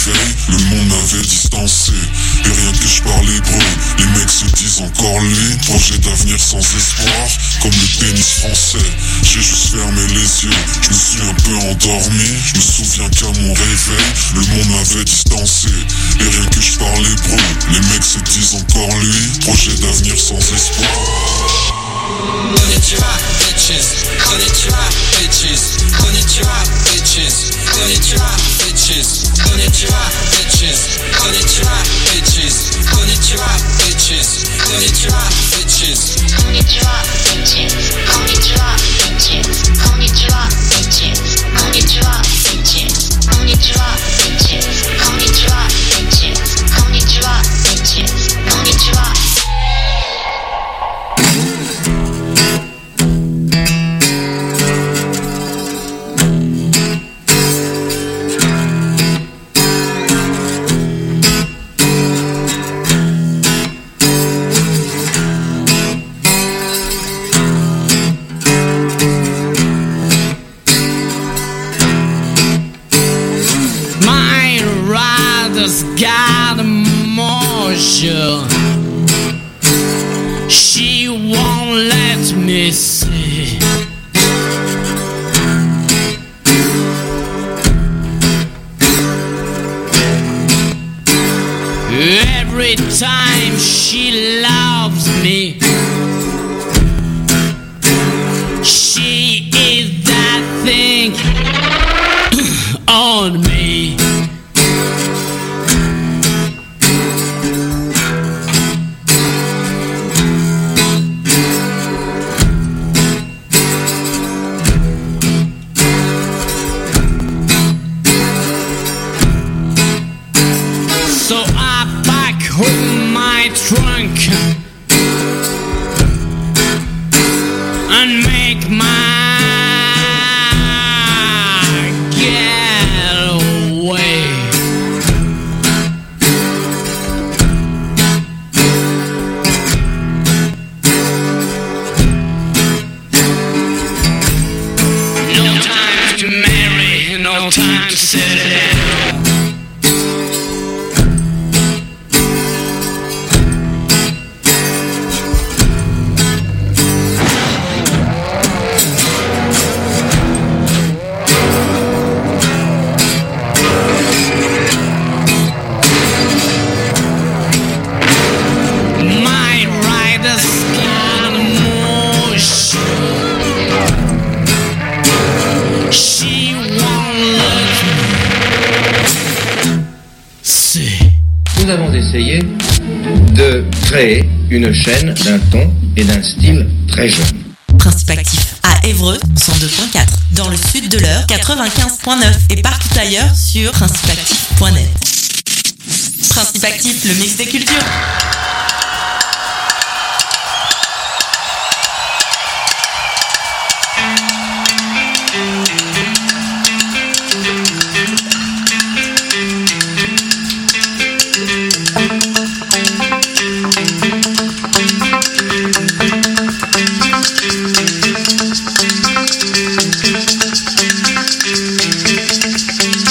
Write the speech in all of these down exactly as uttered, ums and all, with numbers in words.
réveil, le monde m'avait distancé. Et rien que je parle hébreu, les mecs se disent encore lui. Projet d'avenir sans espoir, comme le tennis français. J'ai juste fermé les yeux, je me suis un peu endormi. Je me souviens qu'à mon réveil, le monde m'avait distancé. Et rien que je parle hébreu, les mecs se disent encore lui. Projet d'avenir sans espoir. Konnichiwa, bitches. Konnichiwa, bitches. Konnichiwa, bitches. Konnichiwa, bitches. Konnichiwa, bitches. Konnichiwa, bitches. Konnichiwa, bitches. Konnichiwa, bitches. Konnichiwa, bitches. Konnichiwa, bitches. Konnichiwa, bitches. Konnichiwa, bitches. Konnichiwa, bitches. Konnichiwa, bitches. Konnichiwa, bitches. Konnichiwa. Got emotion. She won't let me see. Every time she loves me, she is that thing on me. Trunk and make my getaway. No time to marry, no time to settle down. Nous avons essayé de créer une chaîne d'un ton et d'un style très jeune. Principe actif à Évreux, cent deux point quatre, dans le sud de l'Eure, quatre-vingt-quinze point neuf et partout ailleurs sur principe actif point net. Principe actif, le mix des cultures.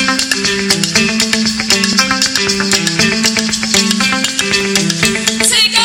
Take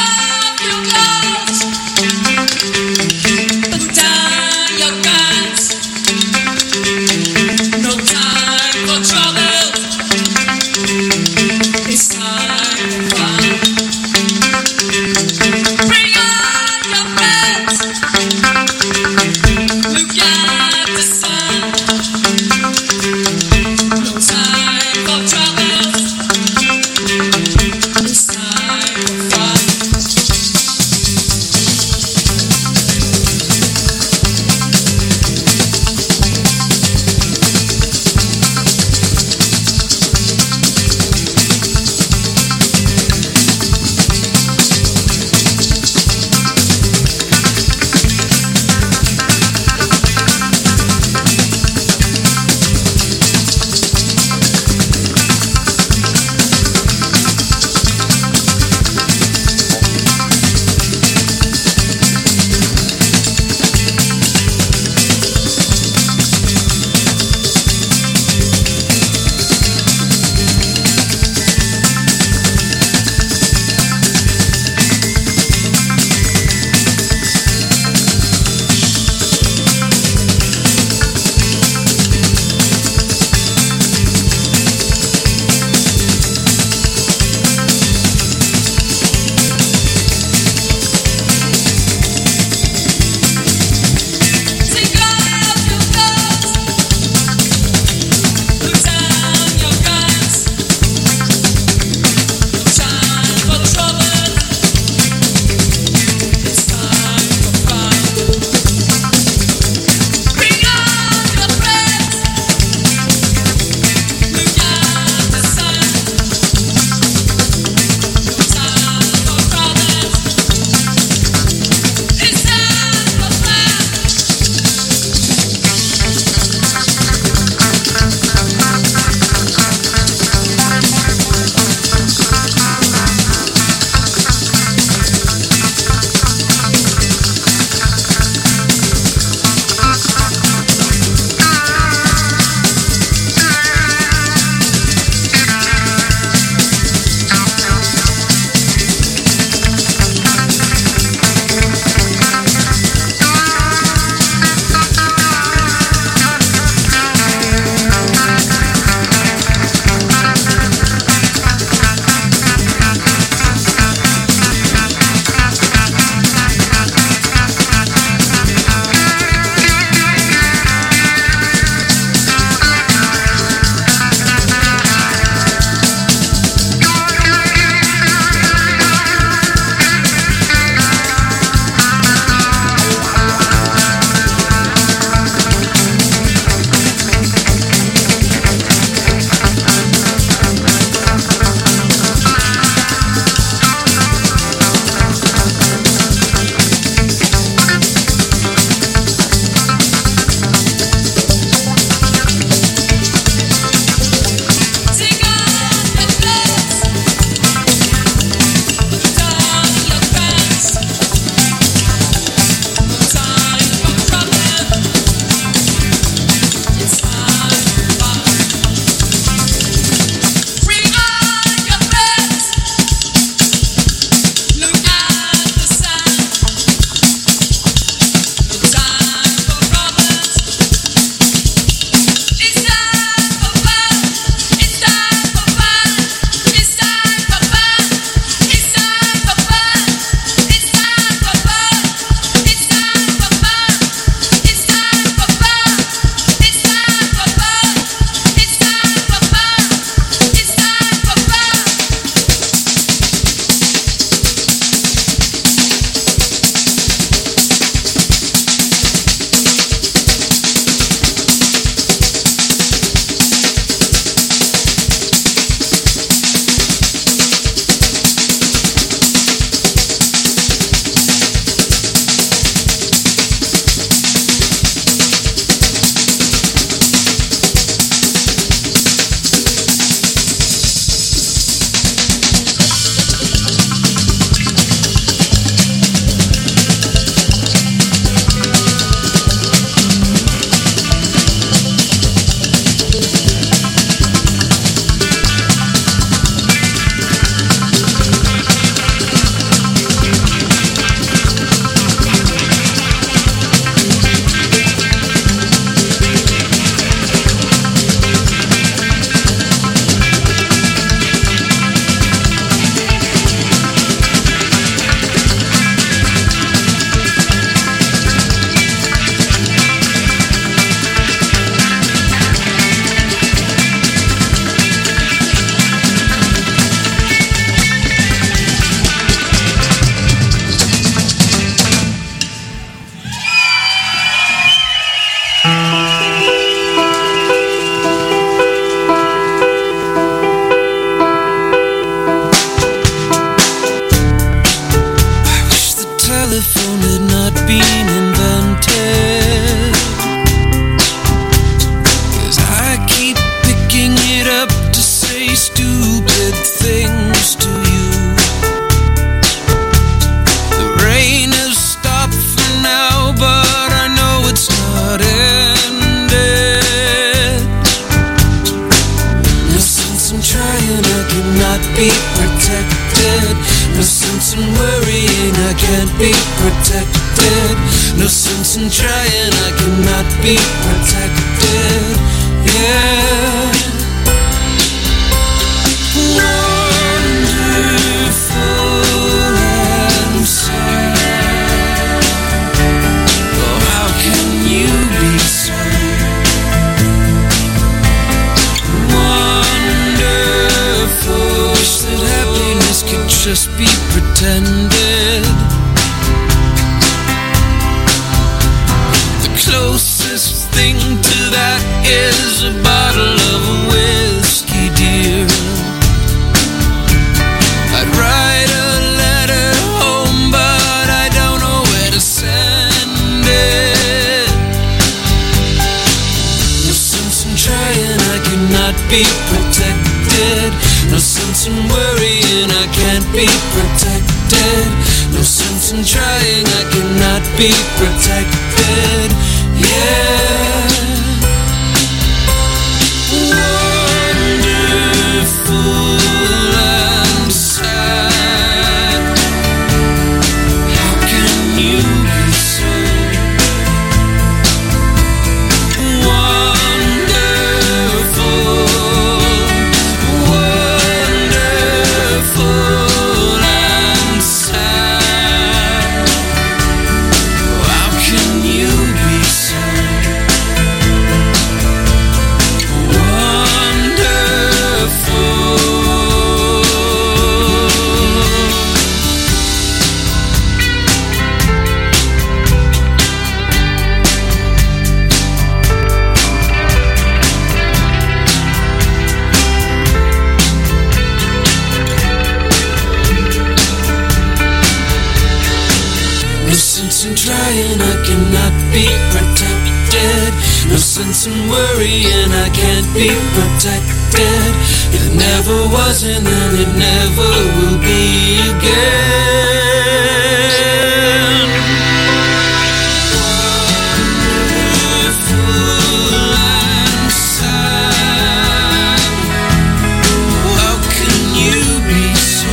telephone had not been invented. 'Cause I keep picking it up to say stupid things to you. The rain has stopped for now, but I know it's not ended. No sense in trying, I cannot be protected. No sense in worrying, I can't be protected. No sense in trying, I cannot be protected. Yeah. Wonderful and sad. Oh, how can you be so wonderful? Wish that happiness could just be pretended. The closest thing to that is a bottle of whiskey, dear. I'd write a letter home, but I don't know where to send it. No sense in trying, I cannot be protected. No sense in worrying, I can't be protected. No sense in trying, I cannot be protected. Yeah. Wonderful and sad. How can you be so wonderful? Wonderful and sad. How can you be so trying, I cannot be protected. No sense in worrying, I can't be protected. It never was and then it never will be again. Wonderful and sad. How can you be so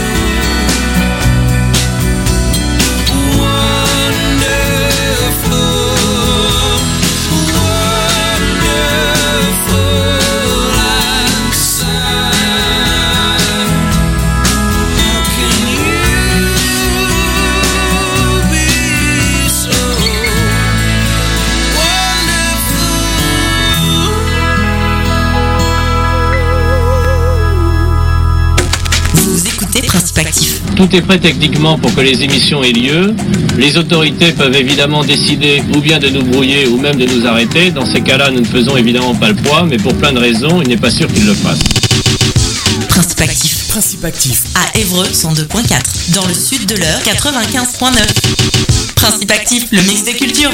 Principe Actif. Tout est prêt techniquement pour que les émissions aient lieu. Les autorités peuvent évidemment décider ou bien de nous brouiller ou même de nous arrêter. Dans ces cas-là, nous ne faisons évidemment pas le poids, mais pour plein de raisons, il n'est pas sûr qu'ils le fassent. Principe Actif. Principe Actif. À Évreux, cent deux point quatre. Dans le sud de l'Eure, quatre-vingt-quinze point neuf. Principe Actif, le mix des cultures.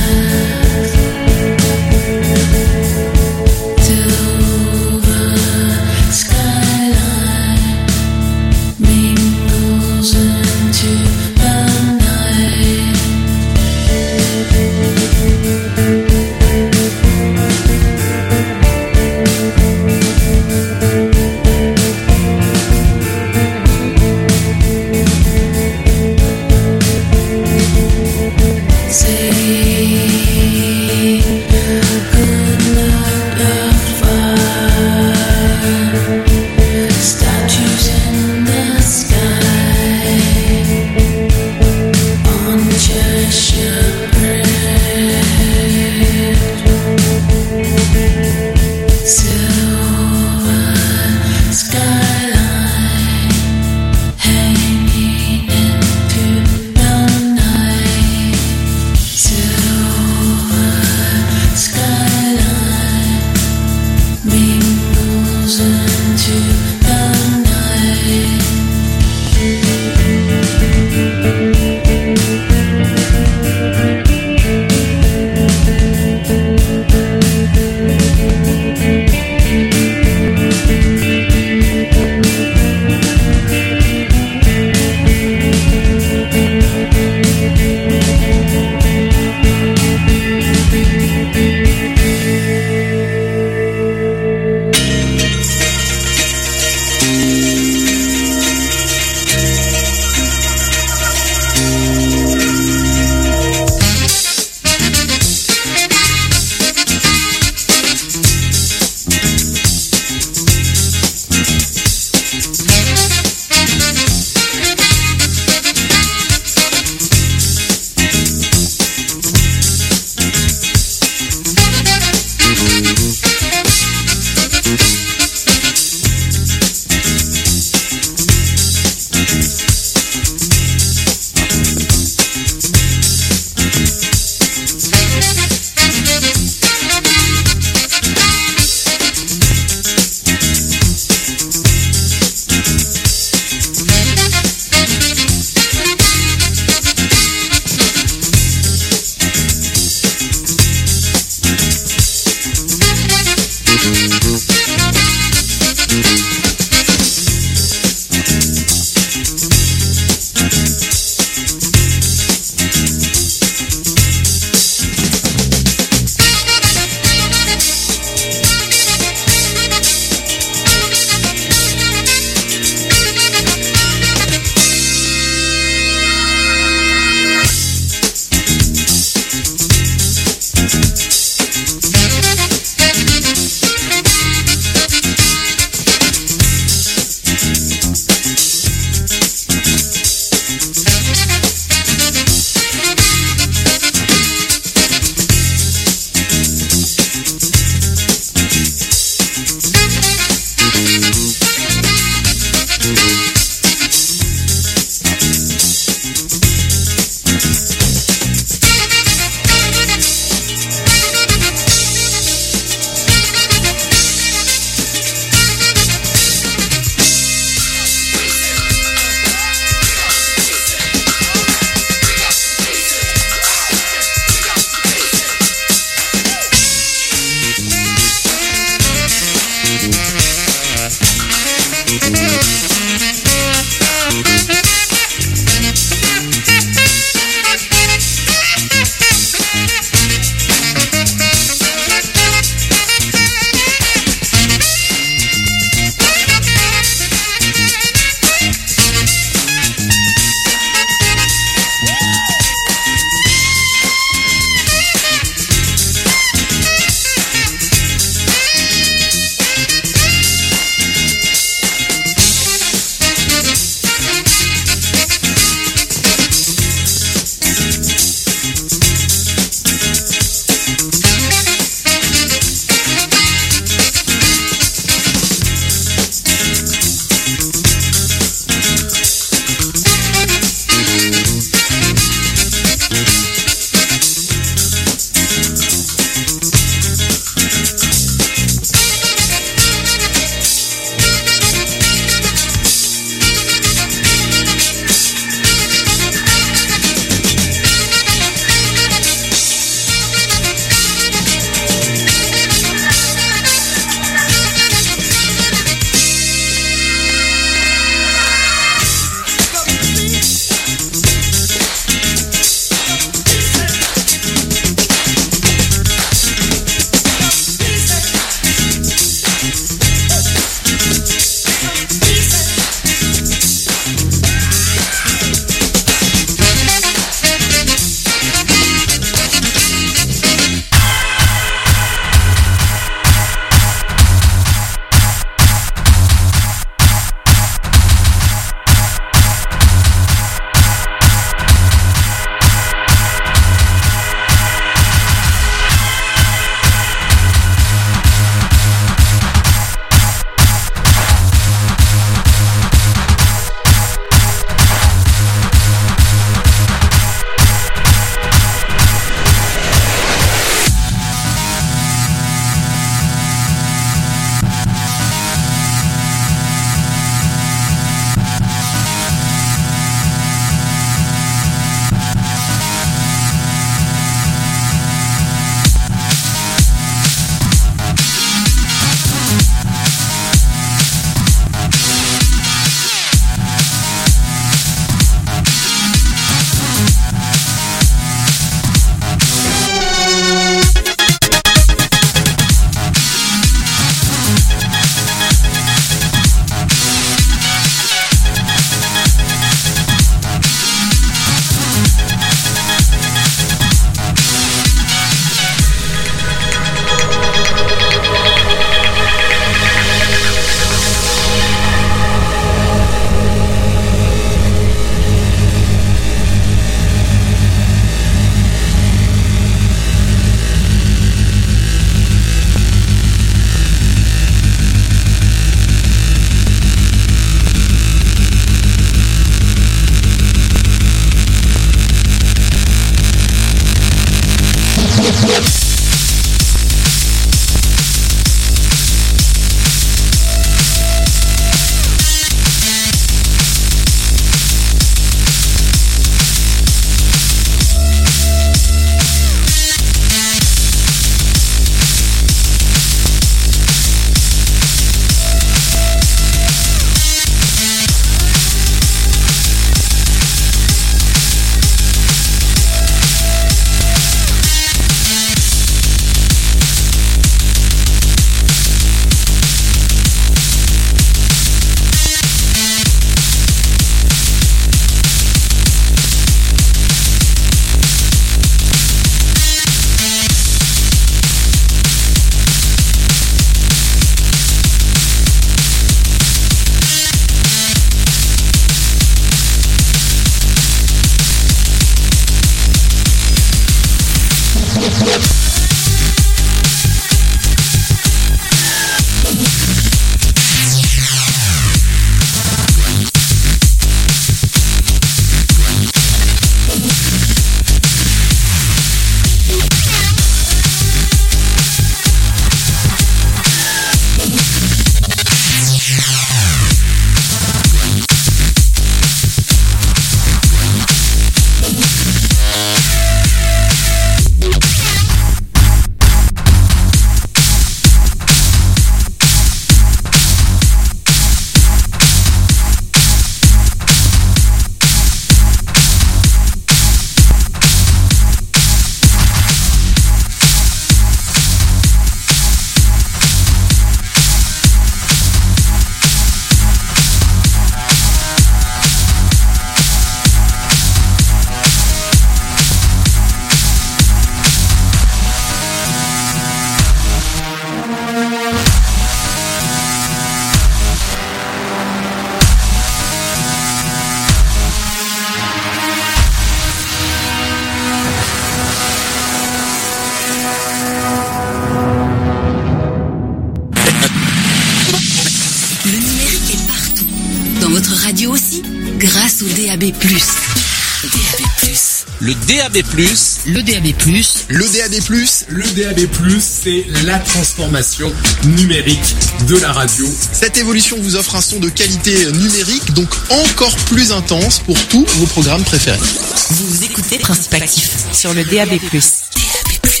radio aussi, grâce au D A B plus. D A B plus. Le D A B plus. Le D A B plus. Le D A B plus. Le D A B plus, c'est la transformation numérique de la radio. Cette évolution vous offre un son de qualité numérique, donc encore plus intense pour tous vos programmes préférés. Vous écoutez Principe Actif sur le D A B plus. D A B plus.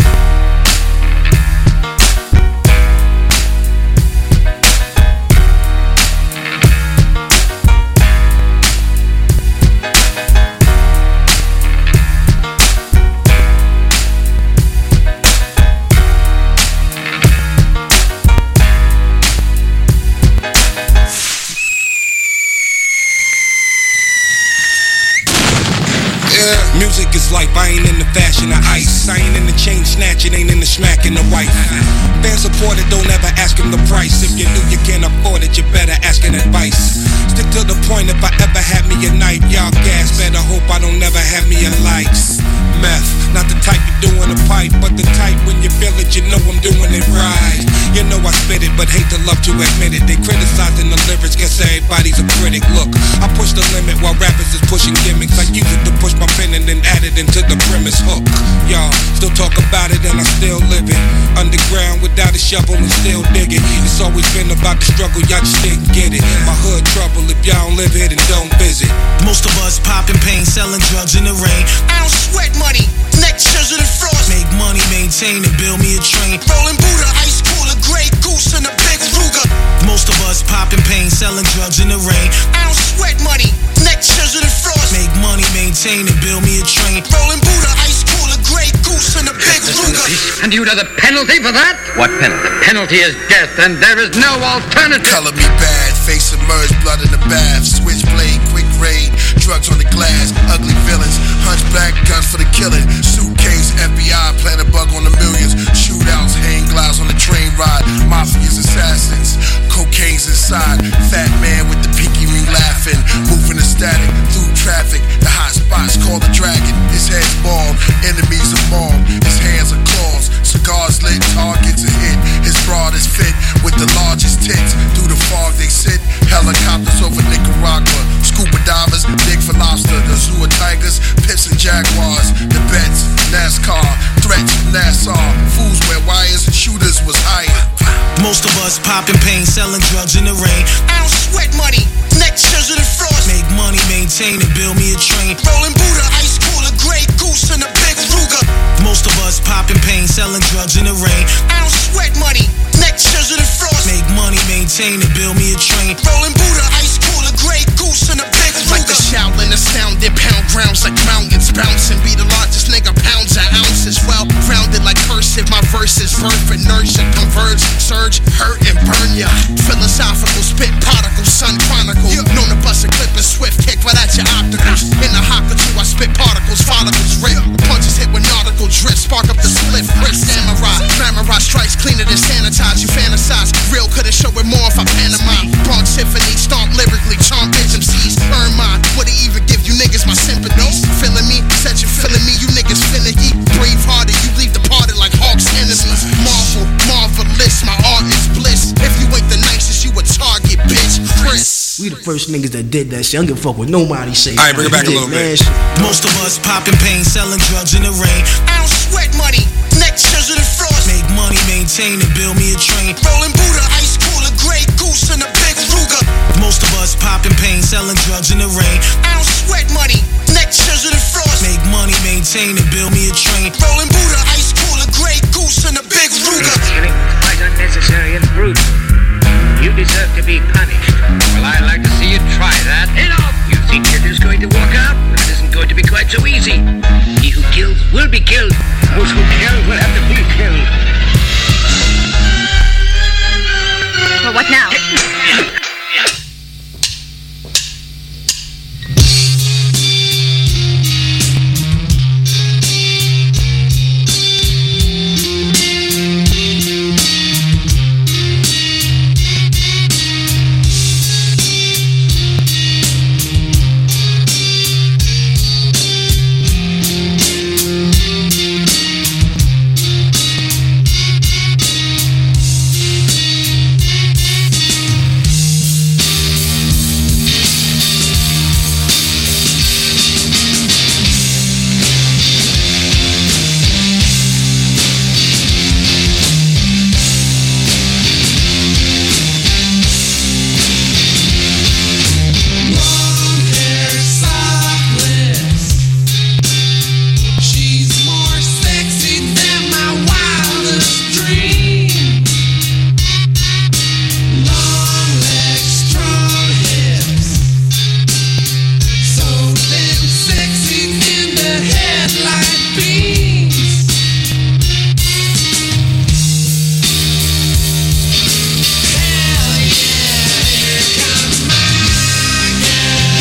Music is life, I ain't in the fashion of ice. I ain't in the chain snatching, ain't in the smacking the wife. Fan supported, don't ever ask him the price. If you knew you can't afford it, you better ask an advice. Stick to the point, if I ever had me a knife, y'all gas, better hope I don't never have me a light. Meth, not the type you do in a pipe, but the type when you feel it, you know I'm doing it right. You know I spit it, but hate to love to admit it. They criticizing the lyrics, guess everybody's a critic. Look, I push the limit while rappers is pushing gimmicks. I use it to push my pen and then add it into the premise hook. Y'all still talk about it and I still live it. Underground without a shovel and still dig it. It's always been about the struggle, y'all just didn't get it. My hood trouble, if y'all don't live here then don't visit. Most of us popping pain, selling drugs in the rain. I don't sweat money, neck scissors and frost. Make money, maintain and build me a train. Rolling Buddha, ice cooler, Grey Goose and a big Ruger. Most of us popping pain, selling drugs in the rain. I don't sweat money, neck scissors and frost. Make money, maintain and build me a train. Rolling Buddha, ice cooler, Grey Goose and a big Ruger. And you know the penalty for that? What penalty? The penalty is death, and there is no alternative. Color me bad, face submerged, blood in the bath. Switchblade, quick raid, drugs on the glass. Ugly villains, hunchback, guns for the killing. Suitcase, F B I, plant a bug on the millions. Shootouts, hang glides on the train ride. Mafia's assassins, cocaine's inside. Fat man with the pinky ring laughing. Moving the static through traffic. The hot spots called the dragon. His head's bald, enemies are mauled. His hands are claws, cigars lit, targets are hit. His broad is fit with the largest tits. Through the fog they sit. Helicopters over Nicaragua. Scuba divers, dig for lobster. The zoo of tigers, pips and jaguars. The bets, NASCAR, threats, Nassau. Fools wear wires, shooters was hired. Most of us popping pain, selling drugs in the rain. I don't sweat money, neck scissors and frost. Make money, maintain and build me a train. Rolling Buddha, ice cooler, Grey Goose and a big Ruger. Most of us popping pain, selling drugs in the rain. I don't sweat money, neck scissors and frost. Make money, maintain and build me a train. Rolling Buddha, ice cooler, Grey Goose and a big Ruger. Like the Shaolin astounded, pound grounds like mountains bouncing. Be the largest nigga, pounds and ounces. Well rounded like cursive, my verses birth inertia, converge, surge, hurt and burn ya. Philosophical spit particles, sun chronicle. Known to bust a clip and swift kick right at your opticals. In the hawk or two, I spit particles, follicles rip. Punches hit with nautical drip, spark up the split, wrist samurai. Samurai strikes cleaner than sanitize. You fantasize, real couldn't show it more if I pantomime. Bronx symphony, stomp lyrically, charm bitch M Cs. Earn mine, would it even give you niggas my sympathies? Feeling me, said you feeling me, you niggas finicky. Brave hearted, you leave departed like Hawk's enemies. Marvel, marvelous, my art is bliss. If you ain't the nicest, you a target, bitch. Chris. We the first niggas that did that shit. I don't give a fuck what nobody say. Alright, bring it back a little bit. Most of us popping pain, selling drugs in the rain. I don't sweat money, neck scissors and frost. Make money, maintain and build me a train. Rolling Buddha, ice cooler, Grey Goose and a big Ruger. Most of us popping pain, selling drugs in the rain. I don't sweat money, neck scissors and frost. Make money, maintain and build me a train. Rolling Buddha, ice cooler, Grey Goose and a big Ruger. Killing is quite unnecessary and brutal. You deserve to be punished. Well, I'd like to see you try that. Enough! You think it is going to work out? Well, it isn't going to be quite so easy. He who kills will be killed.